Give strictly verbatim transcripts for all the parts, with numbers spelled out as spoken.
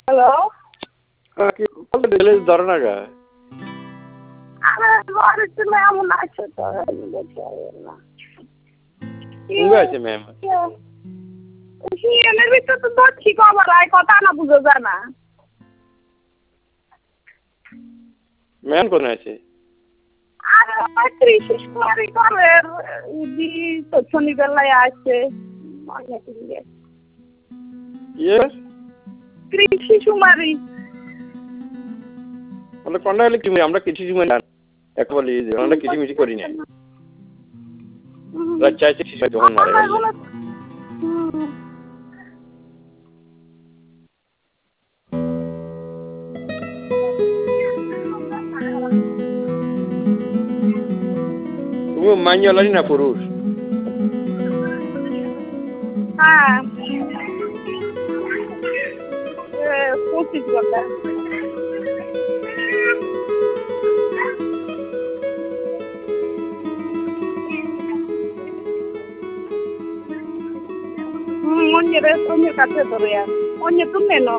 Hello কি বলে ধরে না গা আরে বাড়িতে মেমন আছে তো দেখি না উঙ্গা আছে ম্যাম কি এর ভিতর তো দচ্ছি কবার আয় কথা না বুঝো জানা ম্যাম কোন আছে আরে কৃষি কুমারী করে দি তো শনিবেলায় আছে অনেক দিন ইয়ে কৃষি কুমারী আমরা কোনটা হলে কি আমরা কিছু সময় না একবারই আমরা কিছু মিটি করি না রাত চাইছে যখন মারে তুমি মাইয়ালারি না পুরুষ হ্যাঁ পঁচিশ ঘন্টা Ogni ogni categoria, ogni tu meno.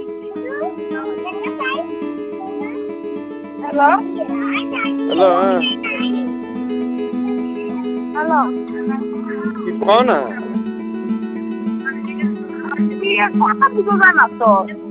Hello? Hello. Hello. Ki kona? Iya, kota bukan anak tuh.